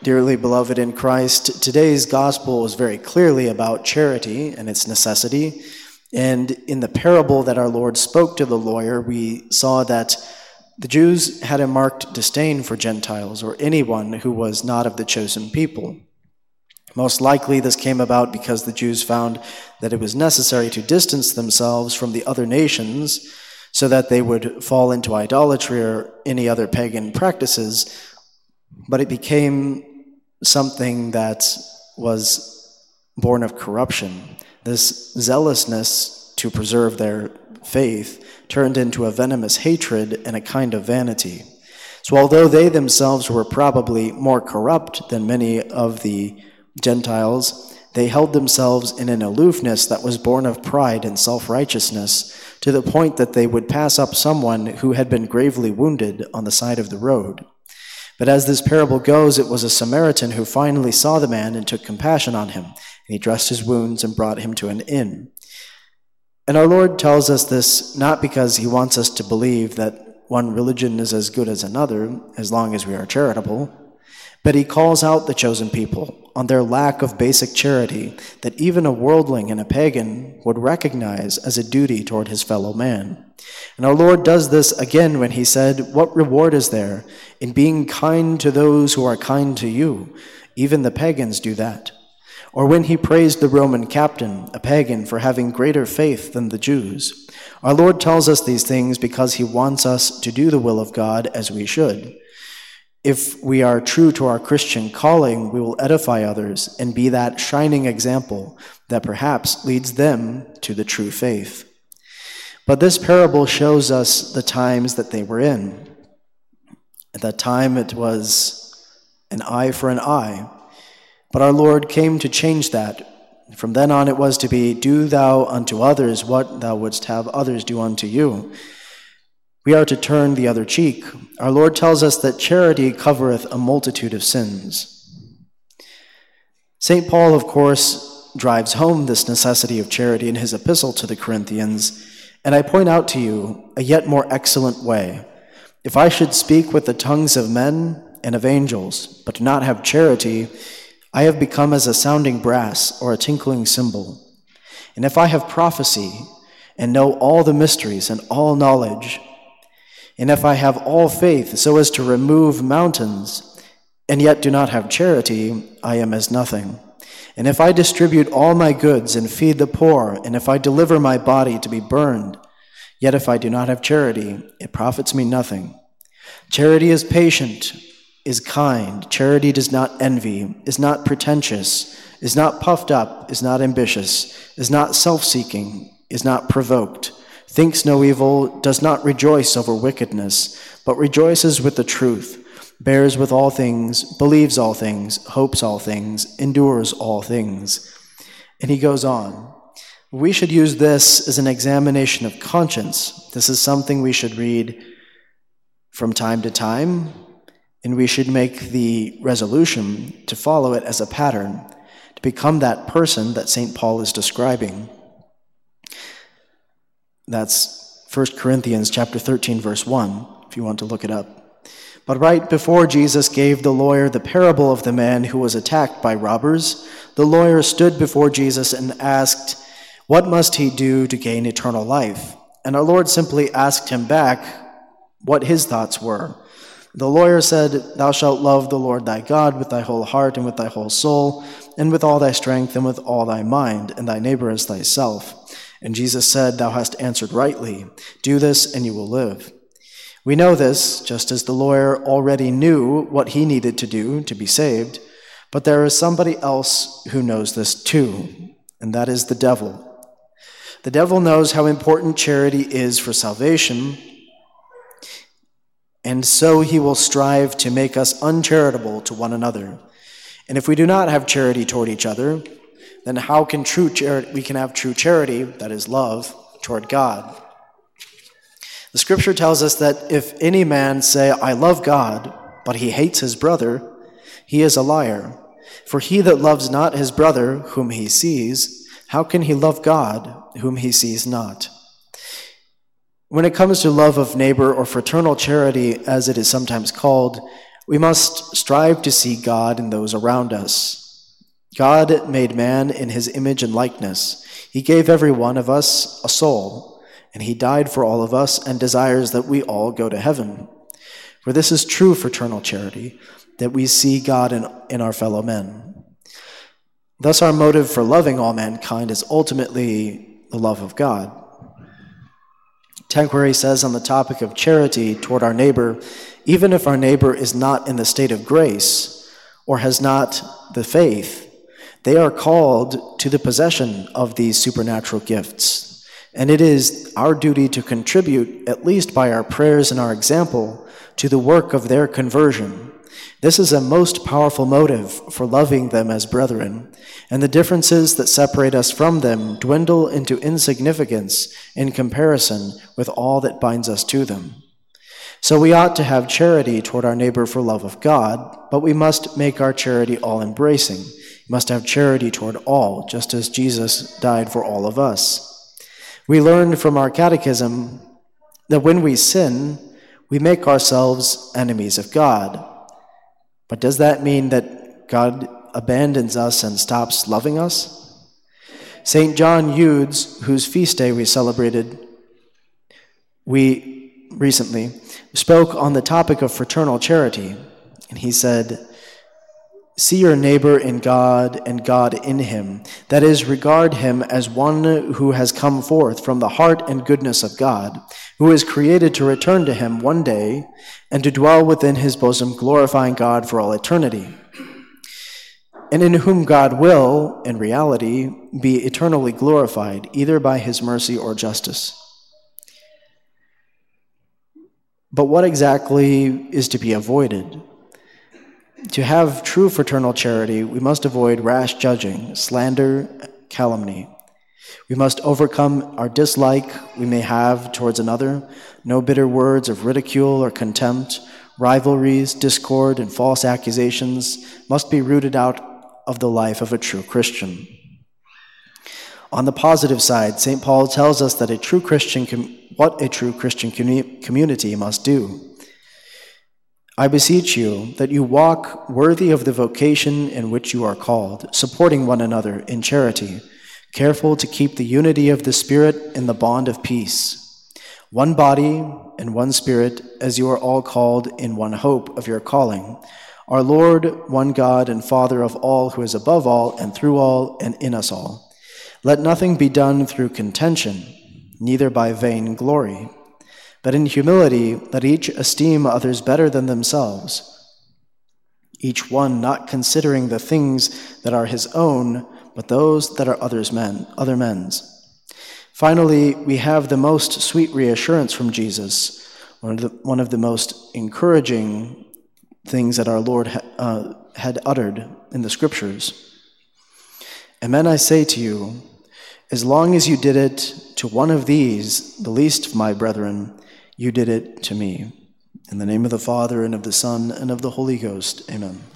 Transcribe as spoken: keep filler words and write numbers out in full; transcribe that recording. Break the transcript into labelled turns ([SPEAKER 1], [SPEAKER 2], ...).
[SPEAKER 1] Dearly beloved in Christ, today's gospel is very clearly about charity and its necessity. And in the parable that our Lord spoke to the lawyer, we saw that the Jews had a marked disdain for Gentiles or anyone who was not of the chosen people. Most likely this came about because the Jews found that it was necessary to distance themselves from the other nations so that they would fall into idolatry or any other pagan practices, but it became something that was born of corruption. This zealousness to preserve their faith turned into a venomous hatred and a kind of vanity. So although they themselves were probably more corrupt than many of the Gentiles, they held themselves in an aloofness that was born of pride and self-righteousness, to the point that they would pass up someone who had been gravely wounded on the side of the road. But as this parable goes, it was a Samaritan who finally saw the man and took compassion on him, and he dressed his wounds and brought him to an inn. And our Lord tells us this not because he wants us to believe that one religion is as good as another, as long as we are charitable, but he calls out the chosen people on their lack of basic charity that even a worldling and a pagan would recognize as a duty toward his fellow man. And our Lord does this again when he said, "What reward is there in being kind to those who are kind to you? Even the pagans do that." Or when he praised the Roman captain, a pagan, for having greater faith than the Jews. Our Lord tells us these things because he wants us to do the will of God as we should. If we are true to our Christian calling, we will edify others and be that shining example that perhaps leads them to the true faith. But this parable shows us the times that they were in. At that time it was an eye for an eye, but our Lord came to change that. From then on it was to be, "Do thou unto others what thou wouldst have others do unto you." We are to turn the other cheek. Our Lord tells us that charity covereth a multitude of sins. Saint Paul, of course, drives home this necessity of charity in his epistle to the Corinthians, and I point out to you a yet more excellent way. If I should speak with the tongues of men and of angels, but do not have charity, I have become as a sounding brass or a tinkling cymbal. And if I have prophecy and know all the mysteries and all knowledge, and if I have all faith so as to remove mountains, and yet do not have charity, I am as nothing. And if I distribute all my goods and feed the poor, and if I deliver my body to be burned, yet if I do not have charity, it profits me nothing. Charity is patient, is kind. Charity does not envy, is not pretentious, is not puffed up, is not ambitious, is not self-seeking, is not provoked, thinks no evil, does not rejoice over wickedness, but rejoices with the truth, bears with all things, believes all things, hopes all things, endures all things. And he goes on. We should use this as an examination of conscience. This is something we should read from time to time, and we should make the resolution to follow it as a pattern, to become that person that Saint Paul is describing. That's First Corinthians chapter thirteen, verse one, if you want to look it up. But right before Jesus gave the lawyer the parable of the man who was attacked by robbers, the lawyer stood before Jesus and asked, "What must he do to gain eternal life?" And our Lord simply asked him back what his thoughts were. The lawyer said, "Thou shalt love the Lord thy God with thy whole heart and with thy whole soul, and with all thy strength and with all thy mind, and thy neighbor as thyself." And Jesus said, "Thou hast answered rightly. Do this and you will live." We know this, just as the lawyer already knew what he needed to do to be saved, but there is somebody else who knows this too, and that is the devil. The devil knows how important charity is for salvation, and so he will strive to make us uncharitable to one another. And if we do not have charity toward each other, then how can true charity, we can have true charity, that is love, toward God? The scripture tells us that if any man say, "I love God," but he hates his brother, he is a liar. For he that loves not his brother whom he sees, how can he love God whom he sees not? When it comes to love of neighbor or fraternal charity, as it is sometimes called, We must strive to see God in those around us. God made man in his image and likeness. He gave every one of us a soul, and he died for all of us and desires that we all go to heaven. For this is true fraternal charity, that we see God in, in our fellow men. Thus our motive for loving all mankind is ultimately the love of God. Tanqueray says on the topic of charity toward our neighbor, even if our neighbor is not in the state of grace or has not the faith, they are called to the possession of these supernatural gifts. And it is our duty to contribute, at least by our prayers and our example, to the work of their conversion. This is a most powerful motive for loving them as brethren, and the differences that separate us from them dwindle into insignificance in comparison with all that binds us to them. So we ought to have charity toward our neighbor for love of God, but we must make our charity all-embracing. We must have charity toward all, just as Jesus died for all of us. We learned from our catechism that when we sin, we make ourselves enemies of God. But does that mean that God abandons us and stops loving us? Saint John Eudes, whose feast day we celebrated we recently, spoke on the topic of fraternal charity, and he said, "See your neighbor in God and God in him. That is, regard him as one who has come forth from the heart and goodness of God, who is created to return to him one day and to dwell within his bosom, glorifying God for all eternity, and in whom God will, in reality, be eternally glorified, either by his mercy or justice." But what exactly is to be avoided? To have true fraternal charity, we must avoid rash judging, slander, calumny. We must overcome our dislike we may have towards another. No bitter words of ridicule or contempt, rivalries, discord, and false accusations must be rooted out of the life of a true Christian. On the positive side, Saint Paul tells us that a true Christian com- what a true Christian commu- community must do. "I beseech you that you walk worthy of the vocation in which you are called, supporting one another in charity, careful to keep the unity of the Spirit in the bond of peace. One body and one Spirit, as you are all called in one hope of your calling. Our Lord, one God and Father of all, who is above all and through all and in us all. Let nothing be done through contention, neither by vain glory, but in humility let each esteem others better than themselves, each one not considering the things that are his own, but those that are others men, other men's. Finally, we have the most sweet reassurance from Jesus, one of the, one of the most encouraging things that our Lord ha, uh, had uttered in the Scriptures. Amen, I say to you, as long as you did it to one of these, the least of my brethren, you did it to me. In the name of the Father, and of the Son, and of the Holy Ghost. Amen.